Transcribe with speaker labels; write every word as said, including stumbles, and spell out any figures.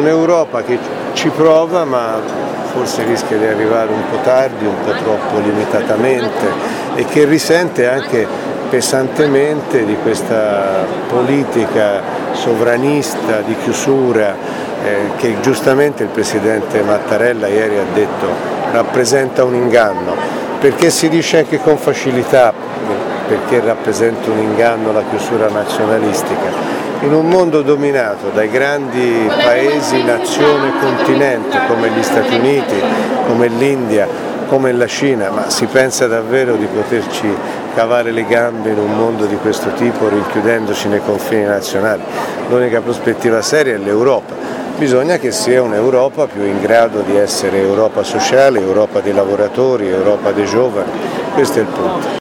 Speaker 1: un'Europa che ci prova, ma forse rischia di arrivare un po' tardi, un po' troppo limitatamente, e che risente anche pesantemente di questa politica sovranista di chiusura eh, che giustamente il Presidente Mattarella ieri ha detto rappresenta un inganno, perché si dice anche con facilità perché rappresenta un inganno la chiusura nazionalistica. In un mondo dominato dai grandi paesi, nazione, continente come gli Stati Uniti, come l'India, come la Cina, ma si pensa davvero di poterci cavare le gambe in un mondo di questo tipo rinchiudendoci nei confini nazionali? L'unica prospettiva seria è l'Europa. Bisogna che sia un'Europa più in grado di essere Europa sociale, Europa dei lavoratori, Europa dei giovani, questo è il punto.